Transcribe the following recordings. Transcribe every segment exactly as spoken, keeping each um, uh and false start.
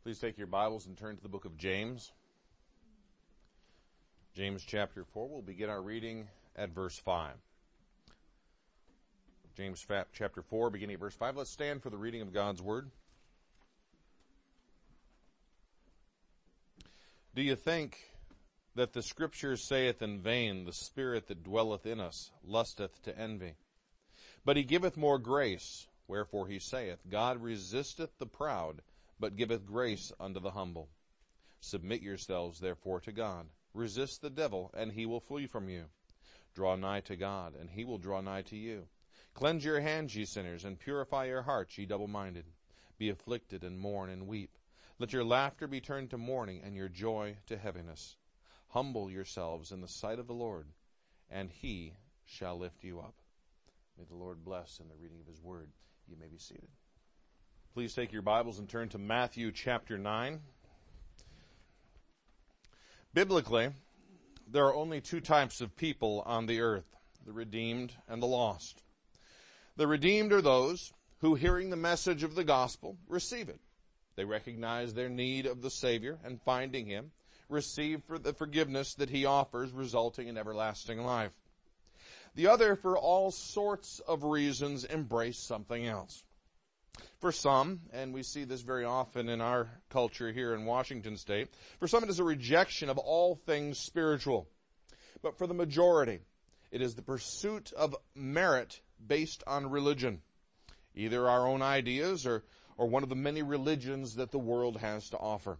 Please take your Bibles and turn to the book of James. James chapter four. We'll begin our reading at verse five. James chapter four, beginning at verse five. Let's stand for the reading of God's Word. Do you think that the Scripture saith in vain, the Spirit that dwelleth in us lusteth to envy? But he giveth more grace, wherefore he saith, God resisteth the proud, but giveth grace unto the humble. Submit yourselves therefore to God. Resist the devil, and he will flee from you. Draw nigh to God, and he will draw nigh to you. Cleanse your hands, ye sinners, and purify your hearts, ye double-minded. Be afflicted, and mourn, and weep. Let your laughter be turned to mourning, and your joy to heaviness. Humble yourselves in the sight of the Lord, and he shall lift you up. May the Lord bless in the reading of his word. You may be seated. Please take your Bibles and turn to Matthew chapter nine. Biblically, there are only two types of people on the earth, the redeemed and the lost. The redeemed are those who, hearing the message of the gospel, receive it. They recognize their need of the Savior and, finding him, receive for the forgiveness that he offers, resulting in everlasting life. The other, for all sorts of reasons, embrace something else. For some, and we see this very often in our culture here in Washington State, for some it is a rejection of all things spiritual. But for the majority, it is the pursuit of merit based on religion, either our own ideas or, or one of the many religions that the world has to offer.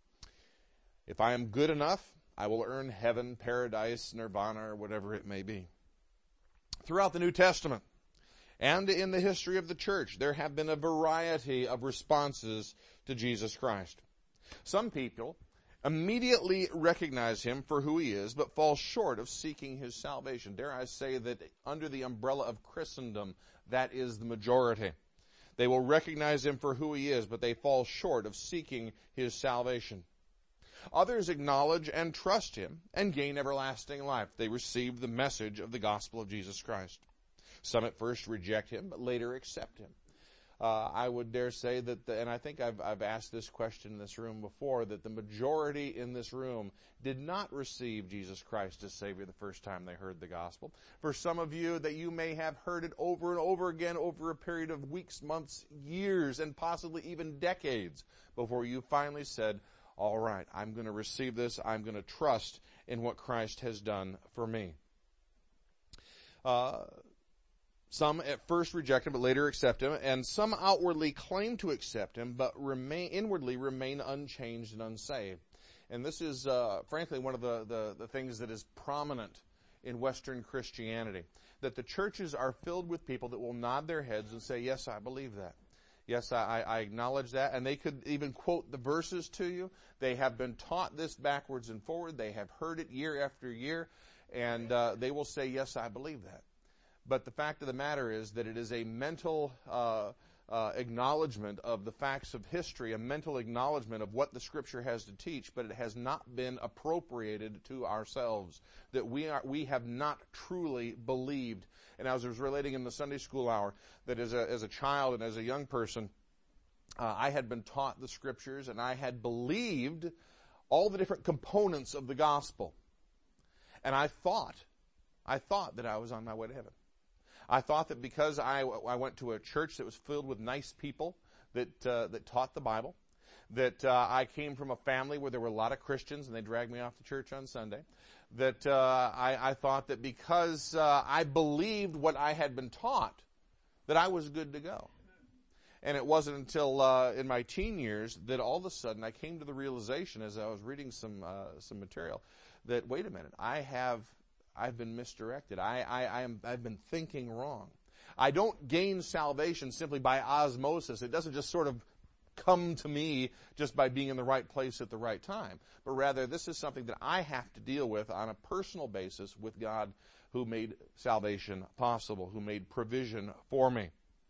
If I am good enough, I will earn heaven, paradise, nirvana, or whatever it may be. Throughout the New Testament, and in the history of the church, there have been a variety of responses to Jesus Christ. Some people immediately recognize him for who he is, but fall short of seeking his salvation. Dare I say that under the umbrella of Christendom, that is the majority. They will recognize him for who he is, but they fall short of seeking his salvation. Others acknowledge and trust him and gain everlasting life. They receive the message of the gospel of Jesus Christ. Some at first reject him, but later accept him. Uh, I would dare say that, the, and I think I've, I've asked this question in this room before, that the majority in this room did not receive Jesus Christ as Savior the first time they heard the gospel. For some of you, that you may have heard it over and over again over a period of weeks, months, years, and possibly even decades before you finally said, all right, I'm going to receive this. I'm going to trust in what Christ has done for me. Uh, some at first reject him, but later accept him. And some outwardly claim to accept him, but remain inwardly remain unchanged and unsaved. And this is, uh, frankly, one of the, the, the things that is prominent in Western Christianity. That the churches are filled with people that will nod their heads and say, yes, I believe that. Yes, I, I acknowledge that. And they could even quote the verses to you. They have been taught this backwards and forward. They have heard it year after year. And uh, they will say, yes, I believe that. But the fact of the matter is that it is a mental uh, uh, acknowledgement of the facts of history, a mental acknowledgement of what the Scripture has to teach, but it has not been appropriated to ourselves, that we are we have not truly believed. And as I was relating in the Sunday school hour, that as a, as a child and as a young person, uh, I had been taught the Scriptures, and I had believed all the different components of the gospel. And I thought, I thought that I was on my way to heaven. I thought that because I, I went to a church that was filled with nice people that uh, that taught the Bible, that uh, I came from a family where there were a lot of Christians and they dragged me off to church on Sunday, that uh, I, I thought that because uh, I believed what I had been taught, that I was good to go. And it wasn't until uh, in my teen years that all of a sudden I came to the realization as I was reading some uh, some material that, wait a minute, I have I've been misdirected. I, I, I am, I've been thinking wrong. I don't gain salvation simply by osmosis. It doesn't just sort of come to me just by being in the right place at the right time. But rather, this is something that I have to deal with on a personal basis with God, who made salvation possible, who made provision for me.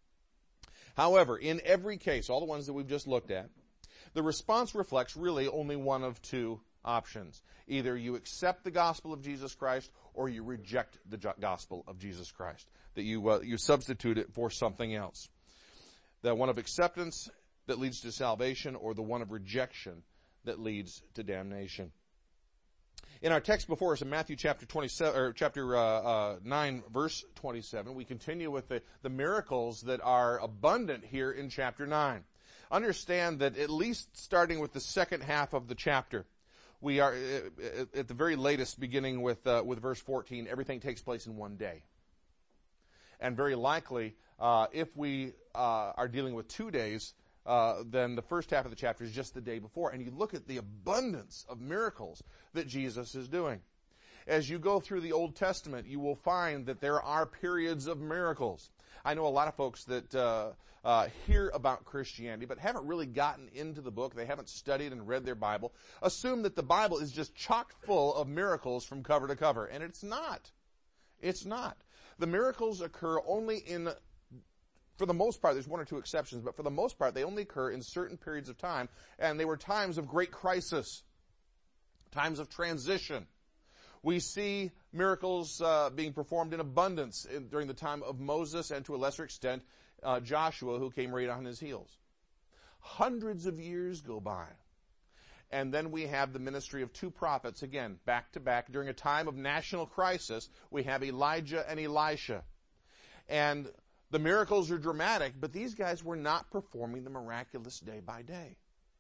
However, in every case, all the ones that we've just looked at, the response reflects really only one of two options. Either you accept the gospel of Jesus Christ, or you reject the gospel of Jesus Christ. That you uh, you substitute it for something else. The one of acceptance that leads to salvation or the one of rejection that leads to damnation. In our text before us in Matthew chapter twenty-seven, or chapter uh, uh, nine, verse twenty-seven, we continue with the, the miracles that are abundant here in chapter nine. Understand that at least starting with the second half of the chapter, we are uh, at the very latest, beginning with uh, with verse fourteen. Everything takes place in one day, and very likely, uh, if we uh, are dealing with two days. Uh, then the first half of the chapter is just the day before. And you look at the abundance of miracles that Jesus is doing. As you go through the Old Testament, you will find that there are periods of miracles. I know a lot of folks that uh, uh, hear about Christianity but haven't really gotten into the book. They haven't studied and read their Bible. Assume that the Bible is just chock full of miracles from cover to cover. And it's not. It's not. The miracles occur only in... For the most part, there's one or two exceptions, but for the most part, they only occur in certain periods of time, and they were times of great crisis, times of transition. We see miracles uh, being performed in abundance in, during the time of Moses and, to a lesser extent, uh, Joshua, who came right on his heels. Hundreds of years go by, and then we have the ministry of two prophets, again, back to back. During a time of national crisis, we have Elijah and Elisha. And the miracles are dramatic, but these guys were not performing the miraculous day by day.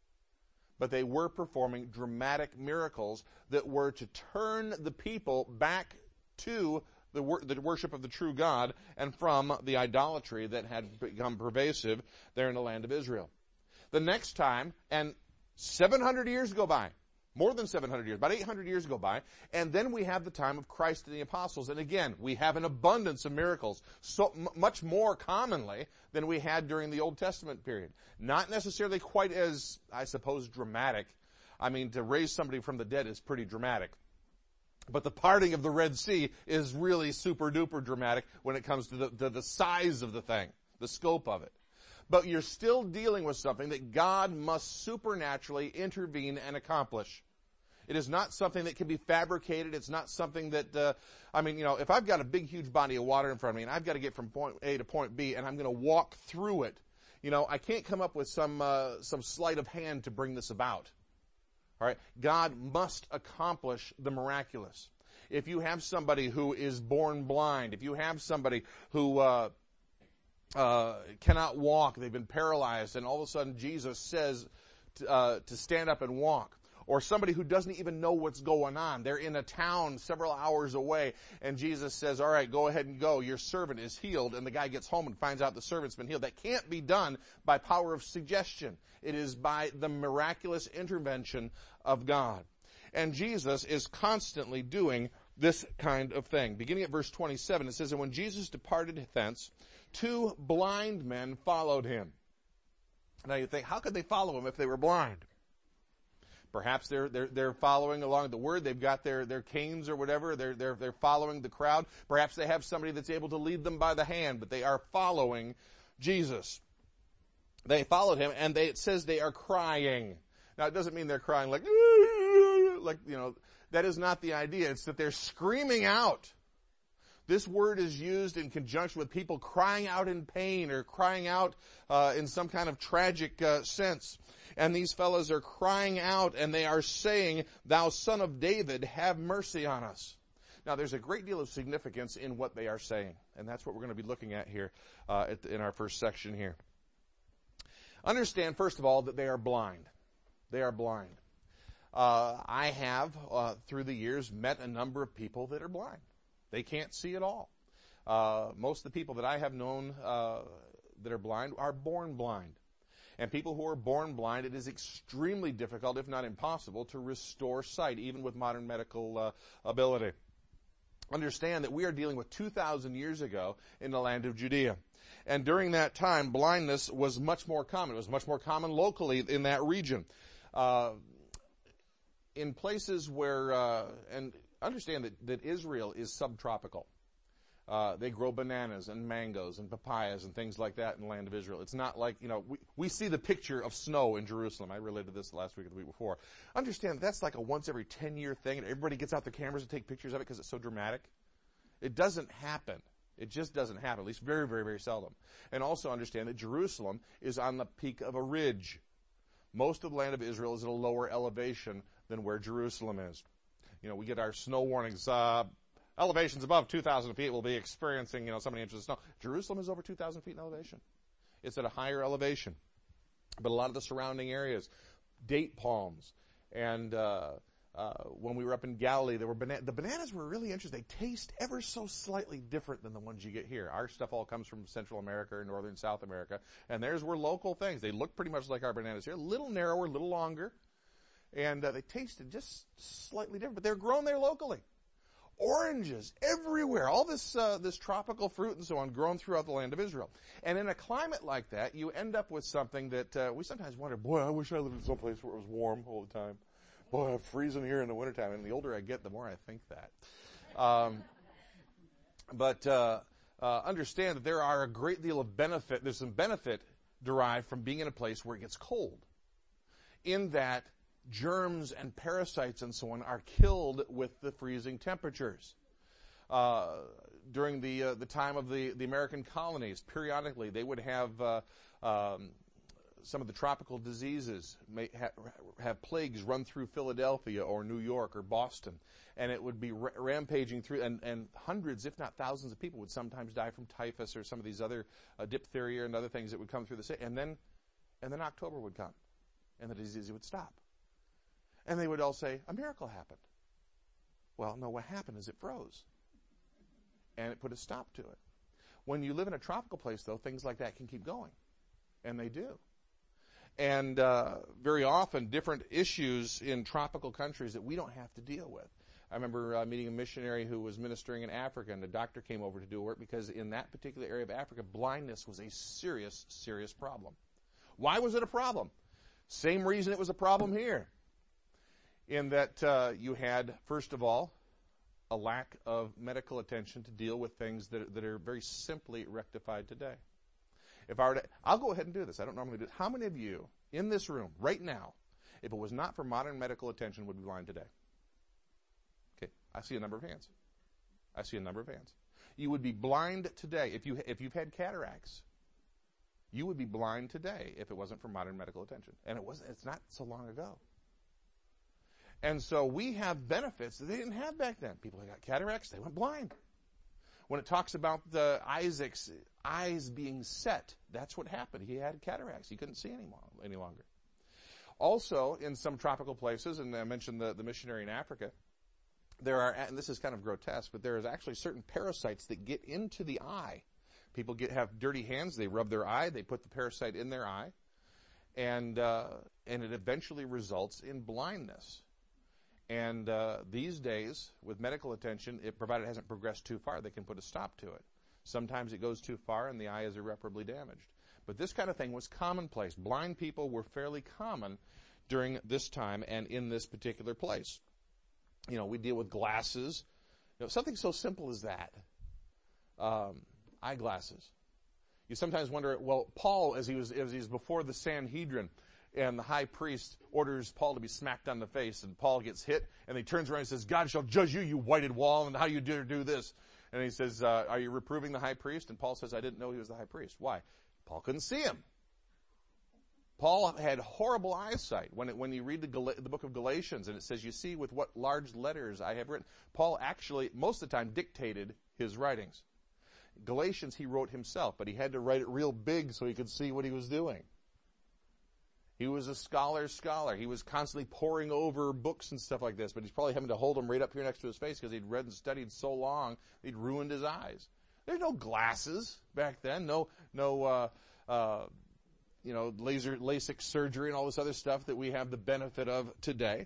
But they were performing dramatic miracles that were to turn the people back to the, wor- the worship of the true God and from the idolatry that had become pervasive there in the land of Israel. The next time, and seven hundred years go by, more than seven hundred years, about eight hundred years go by, and then we have the time of Christ and the apostles. And again, we have an abundance of miracles, so m- much more commonly than we had during the Old Testament period. Not necessarily quite as, I suppose, dramatic. I mean, to raise somebody from the dead is pretty dramatic. But the parting of the Red Sea is really super duper dramatic when it comes to the, the, the size of the thing, the scope of it. But you're still dealing with something that God must supernaturally intervene and accomplish. It is not something that can be fabricated. It's not something that, uh, I mean, you know, if I've got a big, huge body of water in front of me and I've got to get from point A to point B and I'm going to walk through it, you know, I can't come up with some, uh, some sleight of hand to bring this about. All right? God must accomplish the miraculous. If you have somebody who is born blind, if you have somebody who, uh, Uh, cannot walk, they've been paralyzed, and all of a sudden Jesus says to, uh, to stand up and walk. Or somebody who doesn't even know what's going on. They're in a town several hours away, and Jesus says, all right, go ahead and go. Your servant is healed. And the guy gets home and finds out the servant's been healed. That can't be done by power of suggestion. It is by the miraculous intervention of God. And Jesus is constantly doing this kind of thing. Beginning at verse twenty-seven, it says, and when Jesus departed thence, two blind men followed him. Now you think, how could they follow him if they were blind? Perhaps they're, they're, they're following along the word. They've got their, their canes or whatever. They're, they're, they're following the crowd. Perhaps they have somebody that's able to lead them by the hand, but they are following Jesus. They followed him, and they, it says they are crying. Now it doesn't mean they're crying like, like, you know, that is not the idea. It's that they're screaming out. This word is used in conjunction with people crying out in pain or crying out uh, in some kind of tragic uh, sense. And these fellows are crying out and they are saying, thou son of David, have mercy on us. Now there's a great deal of significance in what they are saying. And that's what we're going to be looking at here uh, at the, in our first section here. Understand, first of all, that they are blind. They are blind. Uh, I have, uh, through the years, met a number of people that are blind. They can't see at all. Uh, most of the people that I have known uh, that are blind are born blind. And people who are born blind, it is extremely difficult, if not impossible, to restore sight, even with modern medical uh, ability. Understand that we are dealing with two thousand years ago in the land of Judea. And during that time, blindness was much more common. It was much more common locally in that region. Uh, in places where, uh, and understand that, that Israel is subtropical. Uh, they grow bananas and mangoes and papayas and things like that in the land of Israel. It's not like, you know, we, we see the picture of snow in Jerusalem. I related this last week or the week before. Understand that's like a once every ten year thing and everybody gets out their cameras to take pictures of it because it's so dramatic. It doesn't happen. It just doesn't happen, at least very, very, very seldom. And also understand that Jerusalem is on the peak of a ridge. Most of the land of Israel is at a lower elevation than where Jerusalem is. You know, we get our snow warnings, uh, elevations above two thousand feet will be experiencing, you know, so many inches of snow. Jerusalem is over two thousand feet in elevation. It's at a higher elevation. But a lot of the surrounding areas, date palms, and, uh, Uh, when we were up in Galilee, there were bana- the bananas were really interesting. They taste ever so slightly different than the ones you get here. Our stuff all comes from Central America or Northern South America, and theirs were local things. They look pretty much like our bananas here, a little narrower, a little longer, and uh, they tasted just slightly different, but they're grown there locally. Oranges everywhere, all this uh, this tropical fruit and so on, grown throughout the land of Israel. And in a climate like that, you end up with something that uh, we sometimes wonder, boy, I wish I lived in some place where it was warm all the time. Boy, I'm freezing here in the wintertime. And the older I get, the more I think that. Um, but uh, uh, understand that there are a great deal of benefit. There's some benefit derived from being in a place where it gets cold. In that germs and parasites and so on are killed with the freezing temperatures. Uh, during the uh, the time of the, the American colonies, periodically they would have uh, um, some of the tropical diseases may ha- have plagues run through Philadelphia or New York or Boston, and it would be ra- rampaging through, and, and hundreds, if not thousands of people would sometimes die from typhus or some of these other uh, diphtheria and other things that would come through the city. And then, and then October would come, and the disease would stop. And they would all say, a miracle happened. Well, no, what happened is it froze, and it put a stop to it. When you live in a tropical place, though, things like that can keep going, and they do. And uh, very often, different issues in tropical countries that we don't have to deal with. I remember uh, meeting a missionary who was ministering in Africa, and the doctor came over to do work because in that particular area of Africa, blindness was a serious, serious problem. Why was it a problem? Same reason it was a problem here. In that uh, you had, first of all, a lack of medical attention to deal with things that, that are very simply rectified today. If I were to, I'll go ahead and do this. I don't normally do it. How many of you in this room right now, if it was not for modern medical attention, would be blind today? Okay, I see a number of hands. I see a number of hands. You would be blind today if you if you've had cataracts. You would be blind today if it wasn't for modern medical attention, and it wasn't. It's not so long ago. And so we have benefits that they didn't have back then. People who got cataracts, they went blind. When it talks about the Isaac's eyes being set, that's what happened. He had cataracts. He couldn't see anymore, any longer. Also, in some tropical places, and I mentioned the, the missionary in Africa, there are, and this is kind of grotesque, but there is actually certain parasites that get into the eye. People get have dirty hands. They rub their eye. They put the parasite in their eye, and uh, and it eventually results in blindness. And uh, these days, with medical attention, it, provided it hasn't progressed too far, they can put a stop to it. Sometimes it goes too far and the eye is irreparably damaged. But this kind of thing was commonplace. Blind people were fairly common during this time and in this particular place. You know, we deal with glasses. You know, something so simple as that. Um, eyeglasses. You sometimes wonder, well, Paul, as he was as he was before the Sanhedrin, and the high priest orders Paul to be smacked on the face, and Paul gets hit, and he turns around and says, God shall judge you, you whited wall, and how you dare do this. And he says, uh, are you reproving the high priest? And Paul says, I didn't know he was the high priest. Why? Paul couldn't see him. Paul had horrible eyesight. When it, when you read the, Gal- the book of Galatians, and it says, you see with what large letters I have written. Paul actually, most of the time, dictated his writings. Galatians he wrote himself, but he had to write it real big so he could see what he was doing. He was a scholar's scholar. He was constantly poring over books and stuff like this, but he's probably having to hold them right up here next to his face because he'd read and studied so long, he'd ruined his eyes. There's no glasses back then, no, no, uh, uh, you know, laser, LASIK surgery and all this other stuff that we have the benefit of today.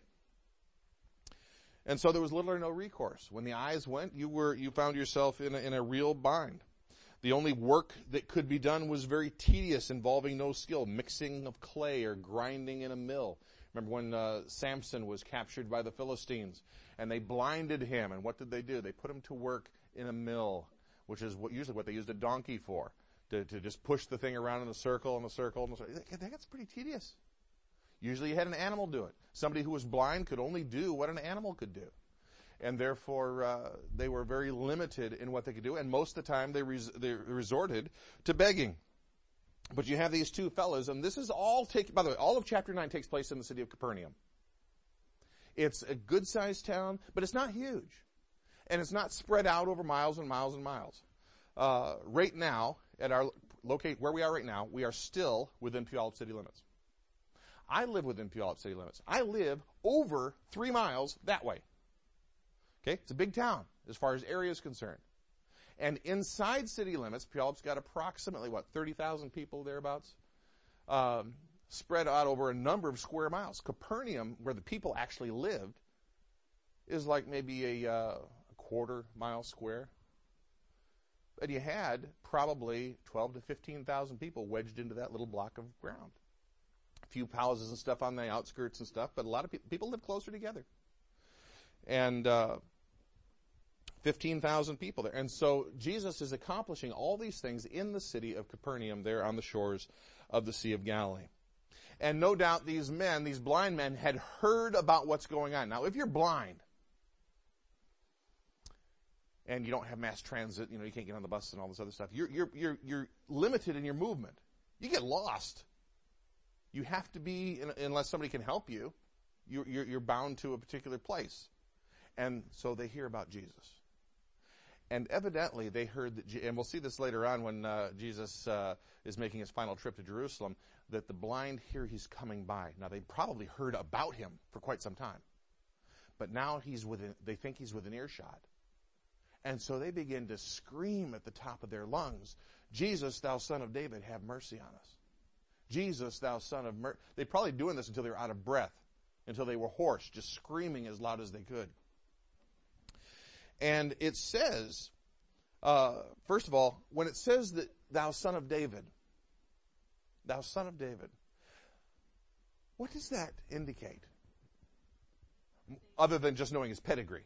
And so there was little or no recourse. When the eyes went, you were, you found yourself in a, in a real bind. The only work that could be done was very tedious, involving no skill, mixing of clay or grinding in a mill. Remember when uh, Samson was captured by the Philistines, and they blinded him, and what did they do? They put him to work in a mill, which is what, usually what they used a donkey for, to, to just push the thing around in a circle and a circle and a circle. That's pretty tedious. Usually you had an animal do it. Somebody who was blind could only do what an animal could do. And therefore, uh, they were very limited in what they could do. And most of the time, they, res- they resorted to begging. But you have these two fellows, and this is all take. By the way, all of chapter nine takes place in the city of Capernaum. It's a good-sized town, but it's not huge. And it's not spread out over miles and miles and miles. Uh, right now, at our locate where we are right now, we are still within Puyallup city limits. I live within Puyallup city limits. I live over three miles that way. Okay? It's a big town as far as area is concerned. And inside city limits, Puyallup's got approximately, what, thirty thousand people thereabouts, um, spread out over a number of square miles. Capernaum, where the people actually lived, is like maybe a, uh, a quarter mile square. And you had probably twelve to fifteen thousand people wedged into that little block of ground. A few houses and stuff on the outskirts and stuff, but a lot of pe- people live closer together. And uh, fifteen thousand people there. And so Jesus is accomplishing all these things in the city of Capernaum there on the shores of the Sea of Galilee. And no doubt these men, these blind men, had heard about what's going on. Now, if you're blind and you don't have mass transit, you know, you can't get on the bus and all this other stuff, you're, you're, you're, you're limited in your movement. You get lost. You have to be, unless somebody can help you, you're, you're, you're bound to a particular place. And so they hear about Jesus. And evidently they heard that, and we'll see this later on when uh, Jesus uh, is making his final trip to Jerusalem, that the blind hear he's coming by. Now, they probably heard about him for quite some time. But now he's within, they think he's within earshot. And so they begin to scream at the top of their lungs, Jesus, thou son of David, have mercy on us. Jesus, thou son of mercy. They're probably doing this until they were out of breath, until they were hoarse, just screaming as loud as they could. And it says, uh, first of all, when it says that thou son of David, thou son of David, what does that indicate? Other than just knowing his pedigree.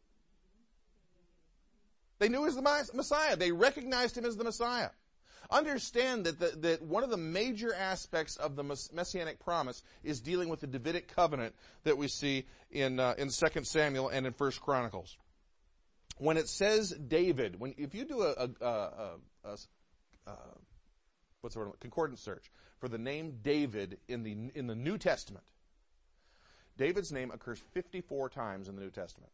They knew he was the Messiah. They recognized him as the Messiah. Understand that, the, that one of the major aspects of the Messianic promise is dealing with the Davidic covenant that we see in, uh, in Second Samuel and in First Chronicles. When it says David, when if you do a, a, a, a, a what's the word, concordance search for the name David in the in the New Testament, David's name occurs fifty-four times in the New Testament.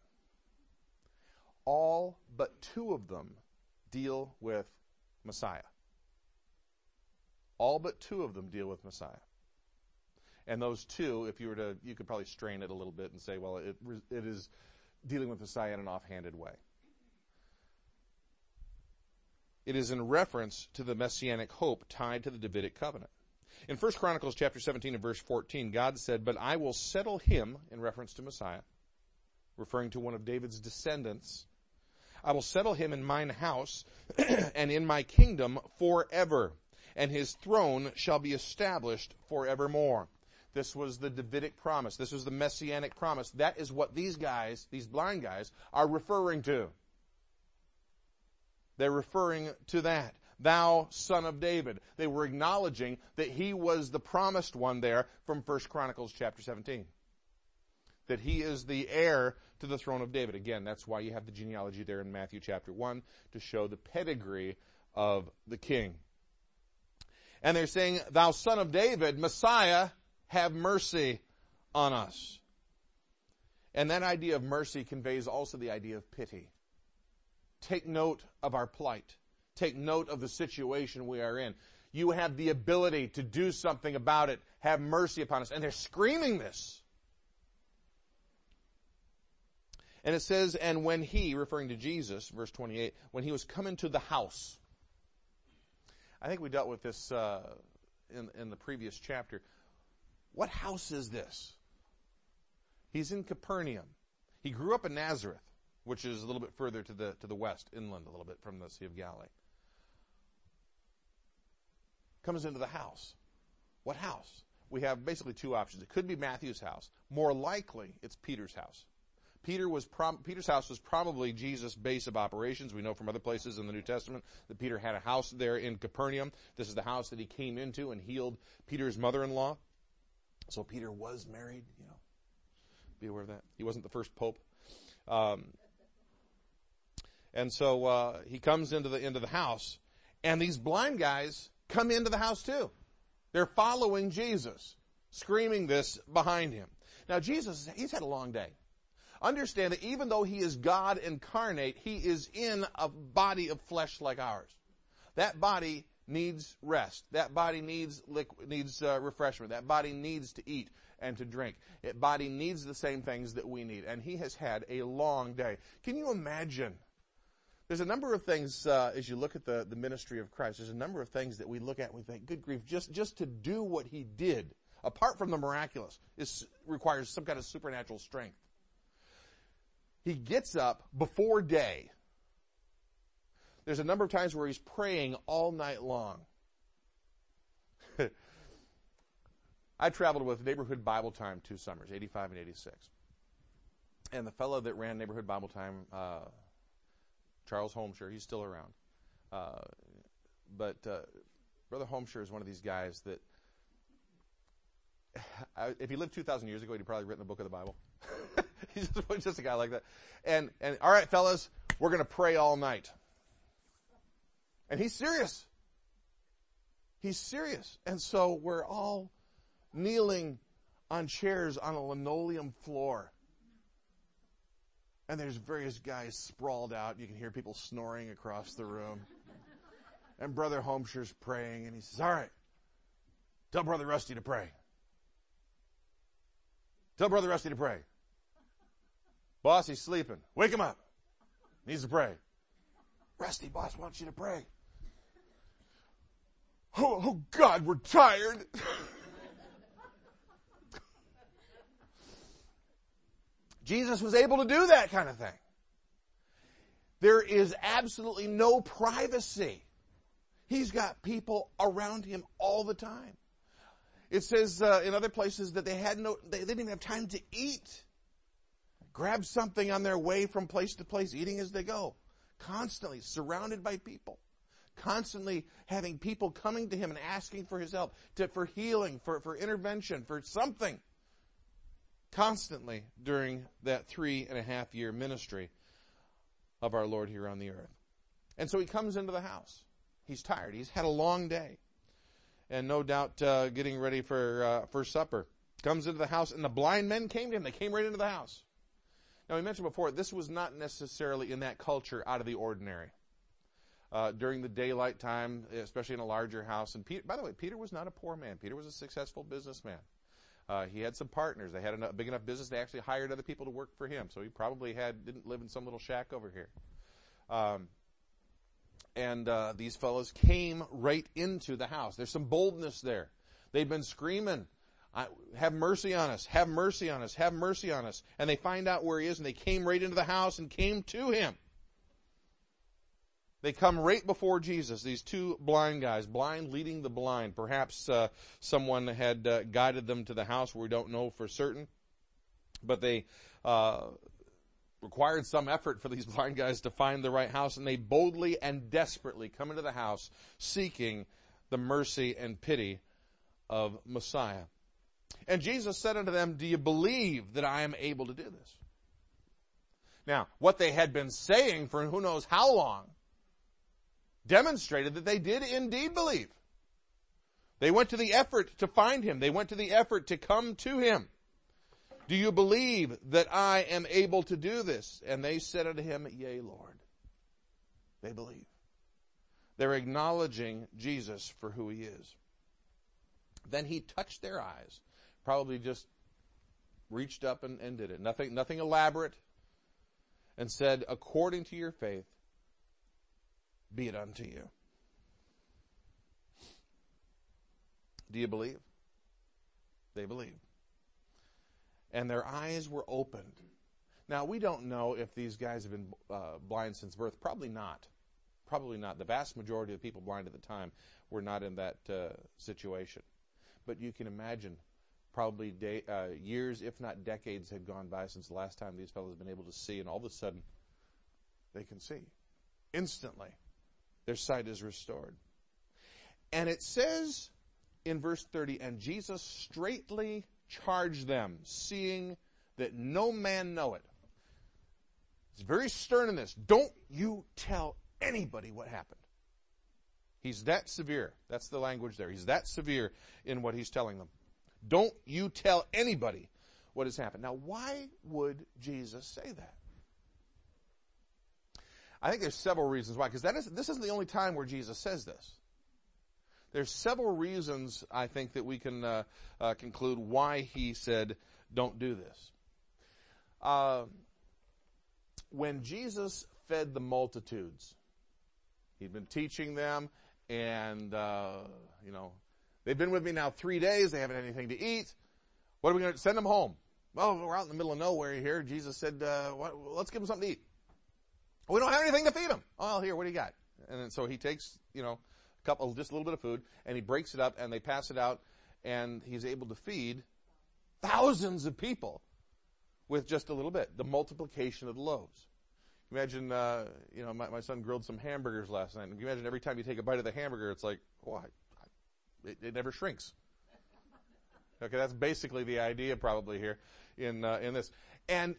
All but two of them deal with Messiah. All but two of them deal with Messiah. And those two, if you were to, you could probably strain it a little bit and say, well, it it is dealing with Messiah in an offhanded way. It is in reference to the messianic hope tied to the Davidic covenant. In First Chronicles chapter seventeen and verse fourteen, God said, but I will settle him, in reference to Messiah, referring to one of David's descendants, I will settle him in mine house and in my kingdom forever, and his throne shall be established forevermore. This was the Davidic promise. This was the messianic promise. That is what these guys, these blind guys, are referring to. They're referring to that. Thou son of David. They were acknowledging that he was the promised one there from First Chronicles chapter seventeen. That he is the heir to the throne of David. Again, that's why you have the genealogy there in Matthew chapter one, to show the pedigree of the king. And they're saying, thou son of David, Messiah, have mercy on us. And that idea of mercy conveys also the idea of pity. Take note of our plight. Take note of the situation we are in. You have the ability to do something about it. Have mercy upon us. And they're screaming this. And it says, and when he, referring to Jesus, verse twenty-eight, when he was come into the house. I think we dealt with this uh, in, in the previous chapter. What house is this? He's in Capernaum. He grew up in Nazareth, which is a little bit further to the to the west, inland a little bit from the Sea of Galilee. Comes into the house. What house? We have basically two options. It could be Matthew's house. More likely, it's Peter's house. Peter was prom- Peter's house was probably Jesus' base of operations. We know from other places in the New Testament that Peter had a house there in Capernaum. This is the house that he came into and healed Peter's mother-in-law. So Peter was married, you know. Be aware of that. He wasn't the first pope. Um, And so uh, he comes into the into the house, and these blind guys come into the house too. They're following Jesus, screaming this behind him. Now Jesus, he's had a long day. Understand that even though he is God incarnate, he is in a body of flesh like ours. That body needs rest. That body needs liquid, needs uh, refreshment. That body needs to eat and to drink. That body needs the same things that we need. And he has had a long day. Can you imagine? There's a number of things, uh, as you look at the, the ministry of Christ, there's a number of things that we look at and we think, good grief, just, just to do what he did, apart from the miraculous, is, requires some kind of supernatural strength. He gets up before day. There's a number of times where he's praying all night long. I traveled with Neighborhood Bible Time two summers, eighty-five and eighty-six. And the fellow that ran Neighborhood Bible Time, uh, Charles Holmshire, he's still around. Uh, but uh, Brother Holmshire is one of these guys that, if he lived two thousand years ago, he'd probably written the book of the Bible. He's just, just a guy like that. And, and all right, fellas, we're going to pray all night. And he's serious. He's serious. And so we're all kneeling on chairs on a linoleum floor. And there's various guys sprawled out. You can hear people snoring across the room. And Brother Holmshire's praying, and he says, all right, tell Brother Rusty to pray. Tell Brother Rusty to pray. Boss, he's sleeping. Wake him up. Needs to pray. Rusty, boss wants you to pray. Oh, oh God, we're tired. Jesus was able to do that kind of thing. There is absolutely no privacy. He's got people around him all the time. It says uh, in other places that they had no, they, they didn't even have time to eat. Grab something on their way from place to place, eating as they go. Constantly surrounded by people. Constantly having people coming to him and asking for his help, to, for healing, for, for intervention, for something. Constantly during that three and a half year ministry of our Lord here on the earth. And so he comes into the house. He's tired. He's had a long day. And no doubt uh, getting ready for uh, for supper. Comes into the house, and the blind men came to him. They came right into the house. Now, we mentioned before, this was not necessarily in that culture out of the ordinary. Uh, during the daylight time, especially in a larger house. And Peter, by the way, Peter was not a poor man. Peter was a successful businessman. Uh, he had some partners. They had a big enough business. They actually hired other people to work for him. So he probably had didn't live in some little shack over here. Um, and uh, these fellows came right into the house. There's some boldness there. They've been screaming, have mercy on us, have mercy on us, have mercy on us. And they find out where he is, and they came right into the house and came to him. They come right before Jesus, these two blind guys, blind leading the blind. Perhaps uh, someone had uh, guided them to the house. We don't know for certain. But they uh, required some effort for these blind guys to find the right house. And they boldly and desperately come into the house seeking the mercy and pity of Messiah. And Jesus said unto them, do you believe that I am able to do this? Now, what they had been saying for who knows how long demonstrated that they did indeed believe. They went to the effort to find him. They went to the effort to come to him. Do you believe that I am able to do this? And they said unto him, yea, Lord. They believe. They're acknowledging Jesus for who he is. Then he touched their eyes. Probably just reached up and, and did it. Nothing, nothing elaborate. And said, according to your faith, be it unto you. Do you believe? They believed. And their eyes were opened. Now, we don't know if these guys have been uh, blind since birth. Probably not. Probably not. The vast majority of the people blind at the time were not in that uh, situation. But you can imagine probably day, uh, years, if not decades, had gone by since the last time these fellows have been able to see, and all of a sudden, they can see. Instantly. Their sight is restored. And it says in verse thirty, and Jesus straightly charged them, seeing that no man know it. He's very stern in this. Don't you tell anybody what happened. He's that severe. That's the language there. He's that severe in what he's telling them. Don't you tell anybody what has happened. Now, why would Jesus say that? I think there's several reasons why, because that is, this isn't the only time where Jesus says this. There's several reasons, I think, that we can uh, uh, conclude why he said, don't do this. Uh, when Jesus fed the multitudes, he'd been teaching them, and, uh, you know, they've been with me now three days. They haven't had anything to eat. What are we going to send them home? Well, we're out in the middle of nowhere here. Jesus said, uh, what, let's give them something to eat. We don't have anything to feed them. Oh, here, what do you got? And then, so he takes, you know, a couple, just a little bit of food, and he breaks it up, and they pass it out, and he's able to feed thousands of people with just a little bit. The multiplication of the loaves. Imagine, uh, you know, my, my son grilled some hamburgers last night. And you imagine every time you take a bite of the hamburger, it's like, oh, I, I, it, it never shrinks. Okay, that's basically the idea probably here in uh, in this. And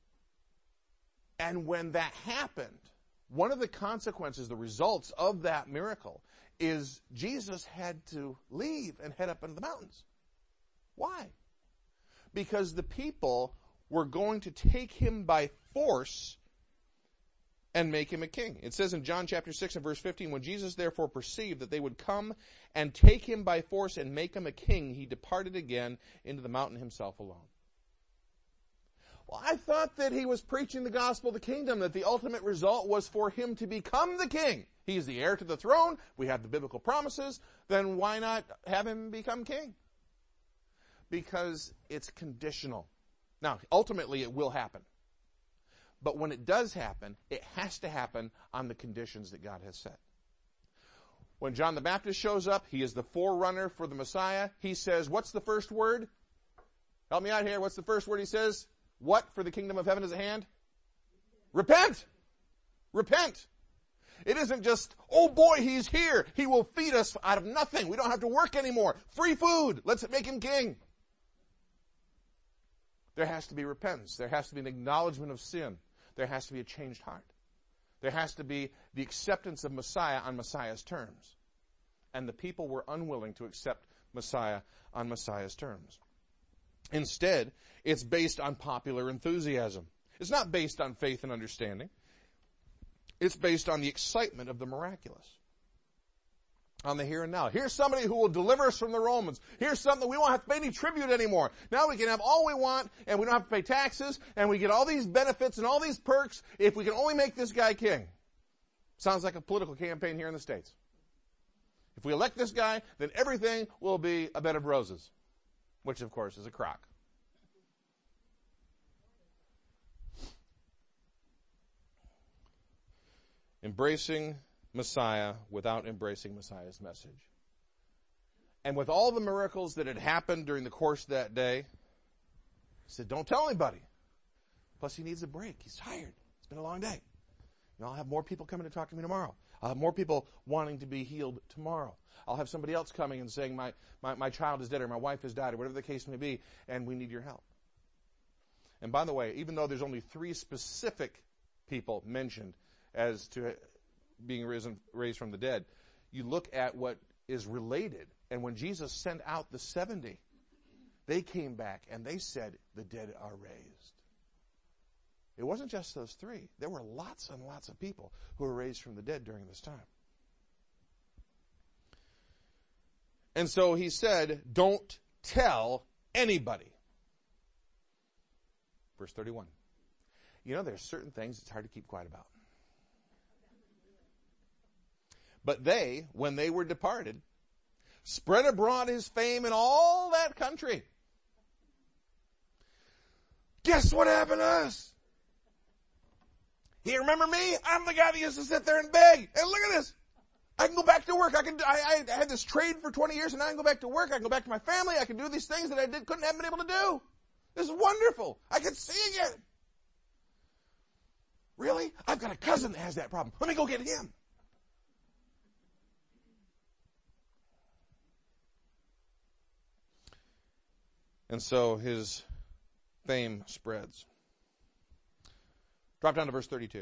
and when that happened, one of the consequences, the results of that miracle, is Jesus had to leave and head up into the mountains. Why? Because the people were going to take him by force and make him a king. It says in John chapter six and verse fifteen, when Jesus therefore perceived that they would come and take him by force and make him a king, he departed again into the mountain himself alone. Well, I thought that he was preaching the gospel of the kingdom, that the ultimate result was for him to become the king. He's the heir to the throne. We have the biblical promises. Then why not have him become king? Because it's conditional. Now, ultimately it will happen. But when it does happen, it has to happen on the conditions that God has set. When John the Baptist shows up, he is the forerunner for the Messiah. He says, what's the first word? Help me out here. What's the first word he says? What for the kingdom of heaven is at hand? Repent! Repent! It isn't just, oh boy, he's here. He will feed us out of nothing. We don't have to work anymore. Free food. Let's make him king. There has to be repentance. There has to be an acknowledgement of sin. There has to be a changed heart. There has to be the acceptance of Messiah on Messiah's terms. And the people were unwilling to accept Messiah on Messiah's terms. Instead, it's based on popular enthusiasm. It's not based on faith and understanding. It's based on the excitement of the miraculous. On the here and now. Here's somebody who will deliver us from the Romans. Here's something we won't have to pay any tribute anymore. Now we can have all we want, and we don't have to pay taxes, and we get all these benefits and all these perks if we can only make this guy king. Sounds like a political campaign here in the States. If we elect this guy, then everything will be a bed of roses. Which, of course, is a crock. Embracing Messiah without embracing Messiah's message. And with all the miracles that had happened during the course of that day, he said, don't tell anybody. Plus, he needs a break. He's tired. It's been a long day. And I'll have more people coming to talk to me tomorrow. I'll have more people wanting to be healed tomorrow. I'll have somebody else coming and saying, my, my, my child is dead, or my wife has died, or whatever the case may be, and we need your help. And by the way, even though there's only three specific people mentioned as to being risen, raised from the dead, you look at what is related. And when Jesus sent out the seventy, they came back and they said, the dead are raised. It wasn't just those three. There were lots and lots of people who were raised from the dead during this time. And so he said, don't tell anybody. Verse thirty-one. You know, there's certain things it's hard to keep quiet about. But they, when they were departed, spread abroad his fame in all that country. Guess what happened to us? Hey, remember me? I'm the guy that used to sit there and beg. And look at this. I can go back to work. I can. I, I had this trade for twenty years, and now I can go back to work. I can go back to my family. I can do these things that I did, couldn't have been able to do. This is wonderful. I can see again. Really? I've got a cousin that has that problem. Let me go get him. And so his fame spreads. Drop down to verse thirty-two.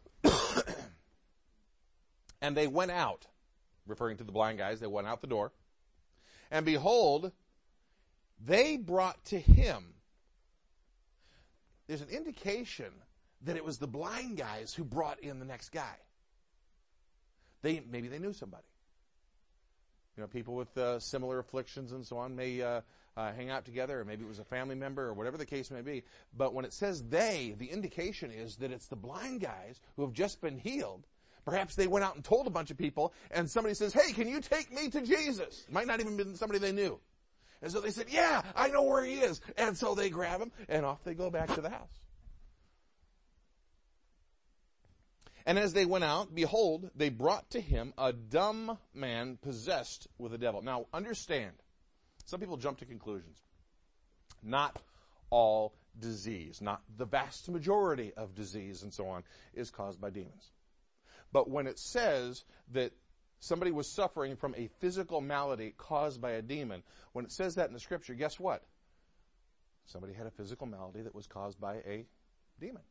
And they went out, referring to the blind guys, they went out the door. And behold, they brought to him. There's an indication that it was the blind guys who brought in the next guy. They maybe they knew somebody. You know, people with uh, similar afflictions and so on may uh, uh, hang out together, or maybe it was a family member, or whatever the case may be. But when it says they, the indication is that it's the blind guys who have just been healed. Perhaps they went out and told a bunch of people, and somebody says, "Hey, can you take me to Jesus?" It might not even been somebody they knew. And so they said, "Yeah, I know where he is." And so they grab him, and off they go back to the house. And as they went out, behold, they brought to him a dumb man possessed with a devil. Now, understand, some people jump to conclusions. Not all disease, not the vast majority of disease and so on, is caused by demons. But when it says that somebody was suffering from a physical malady caused by a demon, when it says that in the scripture, guess what? Somebody had a physical malady that was caused by a demon.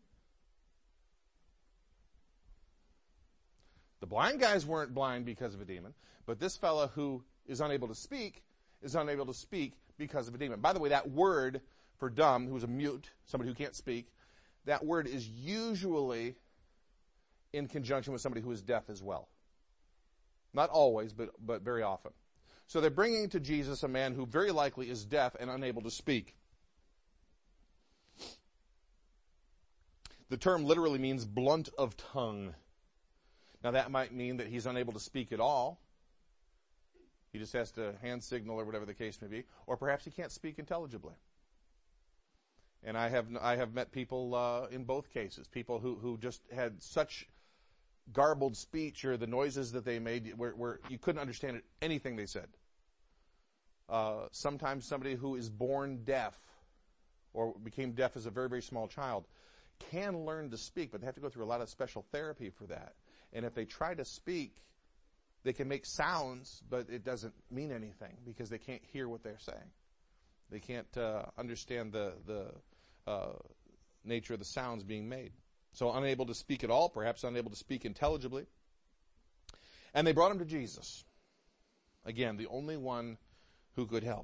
The blind guys weren't blind because of a demon, but this fellow who is unable to speak is unable to speak because of a demon. By the way, that word for dumb, who's a mute, somebody who can't speak, that word is usually in conjunction with somebody who is deaf as well. Not always, but, but very often. So they're bringing to Jesus a man who very likely is deaf and unable to speak. The term literally means blunt of tongue. Now that might mean that he's unable to speak at all. He just has to hand signal or whatever the case may be. Or perhaps he can't speak intelligibly. And I have I have met people uh, in both cases, people who, who just had such garbled speech, or the noises that they made where, where you couldn't understand anything they said. Uh, sometimes somebody who is born deaf or became deaf as a very, very small child can learn to speak, but they have to go through a lot of special therapy for that. And if they try to speak, they can make sounds, but it doesn't mean anything because they can't hear what they're saying. They can't uh, understand the the uh, nature of the sounds being made. So unable to speak at all, perhaps unable to speak intelligibly. And they brought him to Jesus. Again, the only one who could help.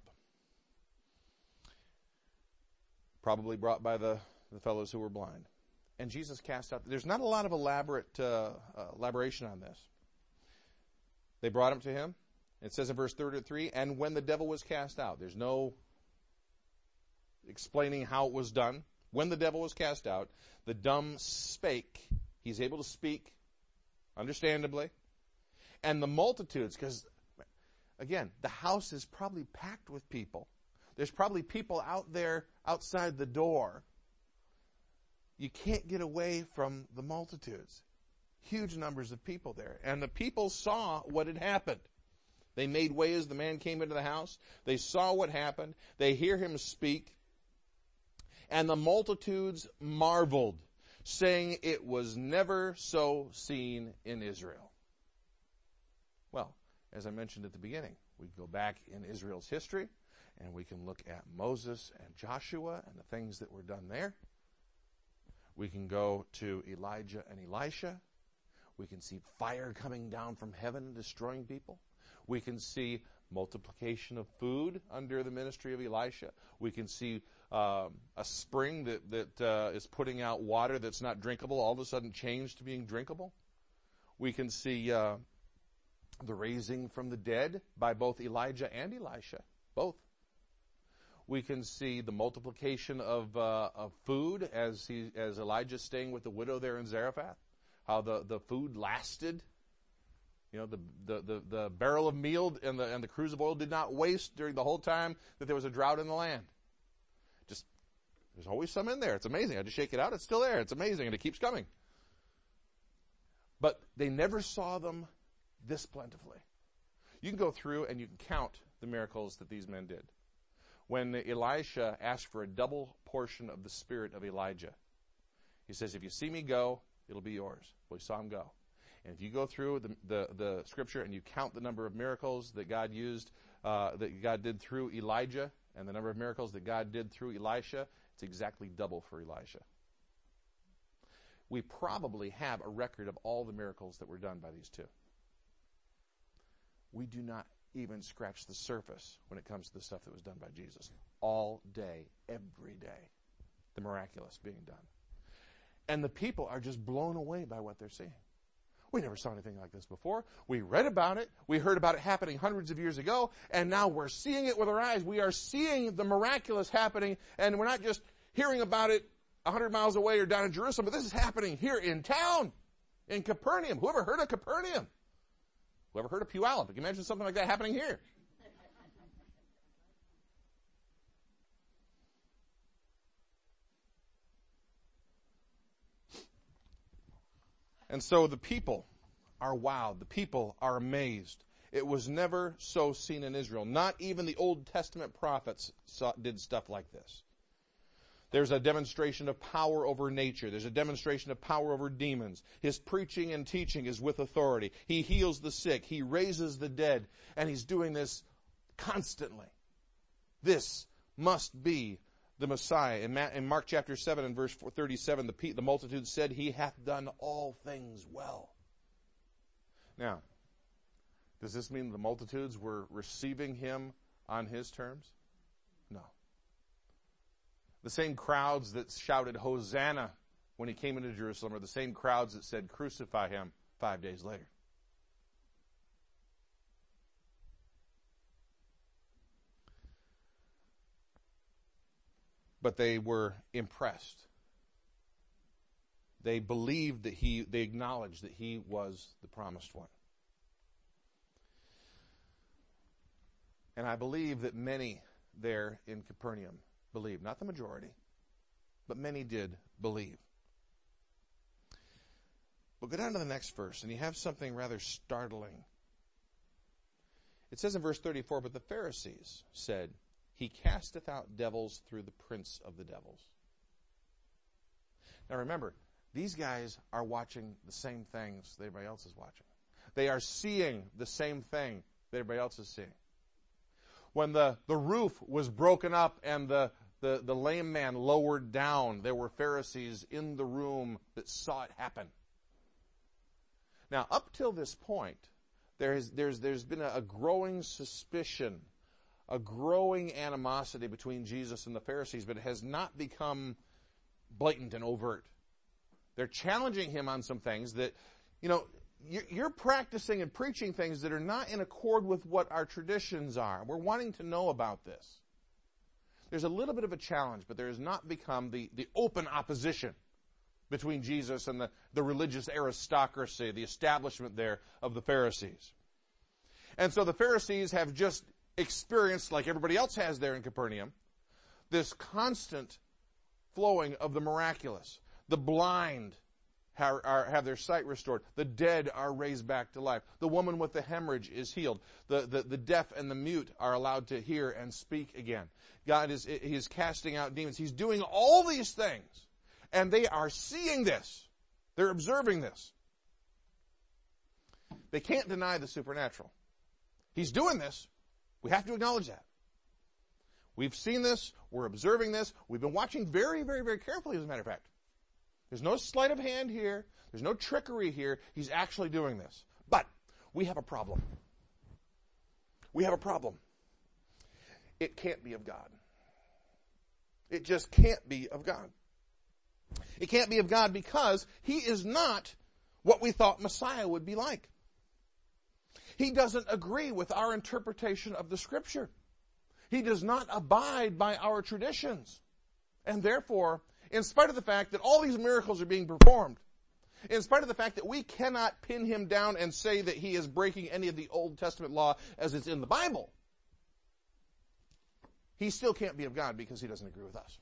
Probably brought by the, the fellows who were blind. And Jesus cast out. There's not a lot of elaborate uh, uh, elaboration on this. They brought him to him. It says in verse thirty-three, and when the devil was cast out, there's no explaining how it was done. When the devil was cast out, the dumb spake. He's able to speak, understandably. And the multitudes, because, again, the house is probably packed with people. There's probably people out there outside the door. You can't get away from the multitudes. Huge numbers of people there. And the people saw what had happened. They made way as the man came into the house. They saw what happened. They hear him speak. And the multitudes marveled, saying it was never so seen in Israel. Well, as I mentioned at the beginning, we go back in Israel's history, and we can look at Moses and Joshua and the things that were done there. We can go to Elijah and Elisha. We can see fire coming down from heaven and destroying people. We can see multiplication of food under the ministry of Elisha. We can see um, a spring that, that uh, is putting out water that's not drinkable, all of a sudden changed to being drinkable. We can see uh, the raising from the dead by both Elijah and Elisha, both. We can see the multiplication of uh, of food as he as Elijah's staying with the widow there in Zarephath. How the, the food lasted. You know, the, the, the, the barrel of meal and the and the cruse of oil did not waste during the whole time that there was a drought in the land. Just there's always some in there. It's amazing. I just shake it out, it's still there. It's amazing, and it keeps coming. But they never saw them this plentifully. You can go through and you can count the miracles that these men did. When Elisha asked for a double portion of the spirit of Elijah, he says, if you see me go, it'll be yours. Well, he saw him go. And if you go through the, the, the scripture and you count the number of miracles that God used, uh, that God did through Elijah, and the number of miracles that God did through Elisha, it's exactly double for Elisha. we probably have a record of all the miracles that were done by these two. We do not even scratch the surface when it comes to the stuff that was done by Jesus. All day, every day, the miraculous being done. And the people are just blown away by what they're seeing. We never saw anything like this before. We read about it. We heard about it happening hundreds of years ago. And now we're seeing it with our eyes. We are seeing the miraculous happening. And we're not just hearing about it a hundred miles away or down in Jerusalem. But this is happening here in town, in Capernaum. Whoever heard of Capernaum? Whoever heard of Puyallup? Can you imagine something like that happening here? And so the people are wowed. The people are amazed. It was never so seen in Israel. Not even the Old Testament prophets saw, did stuff like this. There's a demonstration of power over nature. There's a demonstration of power over demons. His preaching and teaching is with authority. He heals the sick. He raises the dead. And he's doing this constantly. This must be the Messiah. In, Ma- in Mark chapter seven and verse thirty-seven, the, pe- the multitude said, "He hath done all things well." Now, does this mean the multitudes were receiving him on his terms? No. The same crowds that shouted Hosanna when he came into Jerusalem are the same crowds that said crucify him five days later. But they were impressed. They believed that he, they acknowledged that he was the promised one. And I believe that many there in Capernaum believed. Not the majority, but many did believe. But go down to the next verse, and you have something rather startling. It says in verse thirty-four, "But the Pharisees said, He casteth out devils through the prince of the devils." Now remember, these guys are watching the same things that everybody else is watching. They are seeing the same thing that everybody else is seeing. When the, the roof was broken up and the, the, the lame man lowered down, there were Pharisees in the room that saw it happen. Now, up till this point, there is, there's, there's been a, a growing suspicion, a growing animosity between Jesus and the Pharisees, but it has not become blatant and overt. They're challenging him on some things that, you know, you're practicing and preaching things that are not in accord with what our traditions are. We're wanting to know about this. There's a little bit of a challenge, but there has not become the, the open opposition between Jesus and the, the religious aristocracy, the establishment there of the Pharisees. And so the Pharisees have just experienced, like everybody else has there in Capernaum, this constant flowing of the miraculous. The blind have, are, have their sight restored. The dead are raised back to life. The woman with the hemorrhage is healed. The, the, the deaf and the mute are allowed to hear and speak again. God is, he is casting out demons. He's doing all these things. And they are seeing this. They're observing this. They can't deny the supernatural. He's doing this. We have to acknowledge that. We've seen this. We're observing this. We've been watching very, very, very carefully, as a matter of fact. There's no sleight of hand here. There's no trickery here. He's actually doing this. But we have a problem. We have a problem. It can't be of God. It just can't be of God. It can't be of God because he is not what we thought Messiah would be like. He doesn't agree with our interpretation of the Scripture. He does not abide by our traditions. And therefore, in spite of the fact that all these miracles are being performed, in spite of the fact that we cannot pin him down and say that he is breaking any of the Old Testament law as it's in the Bible, he still can't be of God because he doesn't agree with us.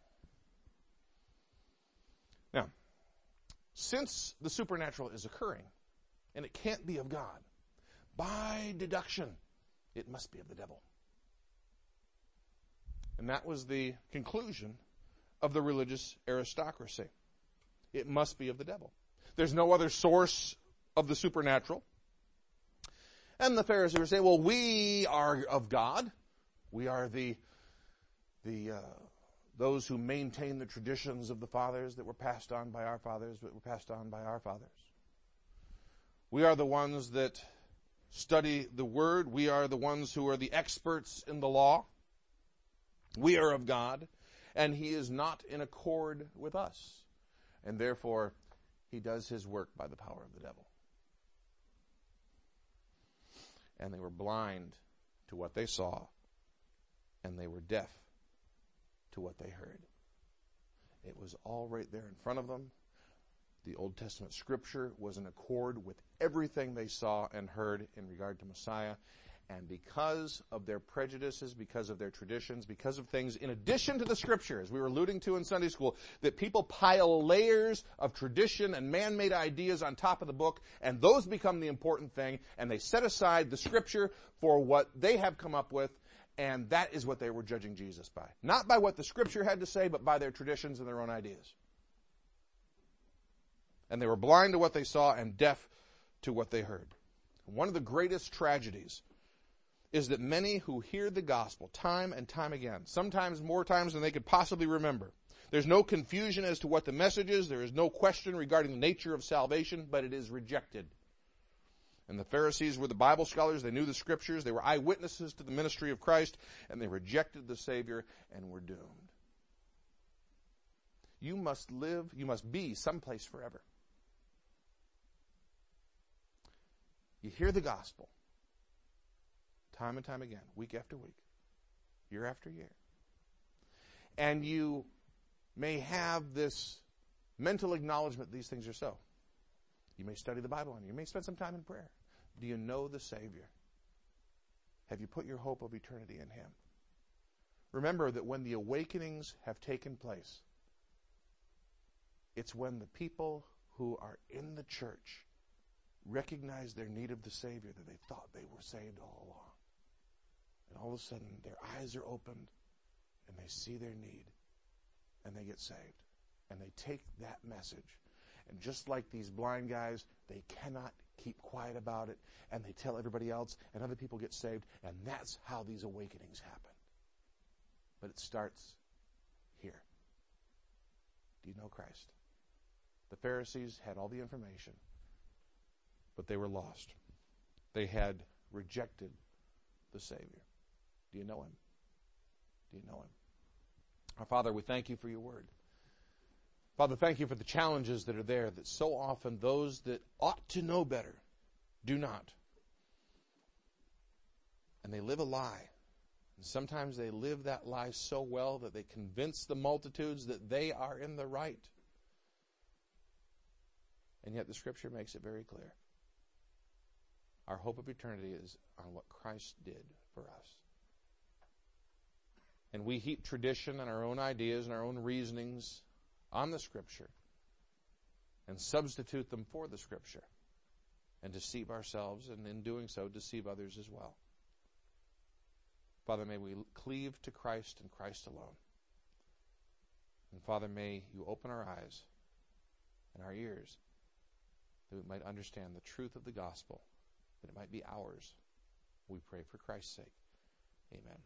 Now, since the supernatural is occurring, and it can't be of God, by deduction, it must be of the devil. And that was the conclusion of the religious aristocracy. It must be of the devil. There's no other source of the supernatural. And the Pharisees were saying, well, we are of God. We are the the uh, those who maintain the traditions of the fathers that were passed on by our fathers, that were passed on by our fathers. We are the ones that study the Word. We are the ones who are the experts in the law. We are of God, and He is not in accord with us. And therefore, He does His work by the power of the devil. And they were blind to what they saw, and they were deaf to what they heard. It was all right there in front of them. The Old Testament Scripture was in accord with everything they saw and heard in regard to Messiah. And because of their prejudices, because of their traditions, because of things in addition to the Scripture, as we were alluding to in Sunday school, that people pile layers of tradition and man-made ideas on top of the book, and those become the important thing, and they set aside the Scripture for what they have come up with, and that is what they were judging Jesus by. Not by what the Scripture had to say, but by their traditions and their own ideas. And they were blind to what they saw and deaf to what they heard. One of the greatest tragedies is that many who hear the gospel time and time again, sometimes more times than they could possibly remember, there's no confusion as to what the message is, there is no question regarding the nature of salvation, but it is rejected. And the Pharisees were the Bible scholars, they knew the Scriptures, they were eyewitnesses to the ministry of Christ, and they rejected the Savior and were doomed. You must live, you must be someplace forever. You hear the gospel time and time again, week after week, year after year. And you may have this mental acknowledgement these things are so. You may study the Bible on it. You may spend some time in prayer. Do you know the Savior? Have you put your hope of eternity in Him? Remember that when the awakenings have taken place, it's when the people who are in the church recognize their need of the Savior that they thought they were saved all along. And all of a sudden, their eyes are opened, and they see their need, and they get saved. And they take that message. And just like these blind guys, they cannot keep quiet about it, and they tell everybody else, and other people get saved, and that's how these awakenings happen. But it starts here. Do you know Christ? The Pharisees had all the information, but they were lost. They had rejected the Savior. Do you know Him? Do you know Him? Our Father, we thank You for Your Word. Father, thank You for the challenges that are there, that so often those that ought to know better do not. And they live a lie. And sometimes they live that lie so well that they convince the multitudes that they are in the right. And yet the Scripture makes it very clear. Our hope of eternity is on what Christ did for us. And we heap tradition and our own ideas and our own reasonings on the Scripture and substitute them for the Scripture and deceive ourselves, and in doing so deceive others as well. Father, may we cleave to Christ and Christ alone. And Father, may You open our eyes and our ears that we might understand the truth of the gospel, that it might be ours. We pray for Christ's sake. Amen.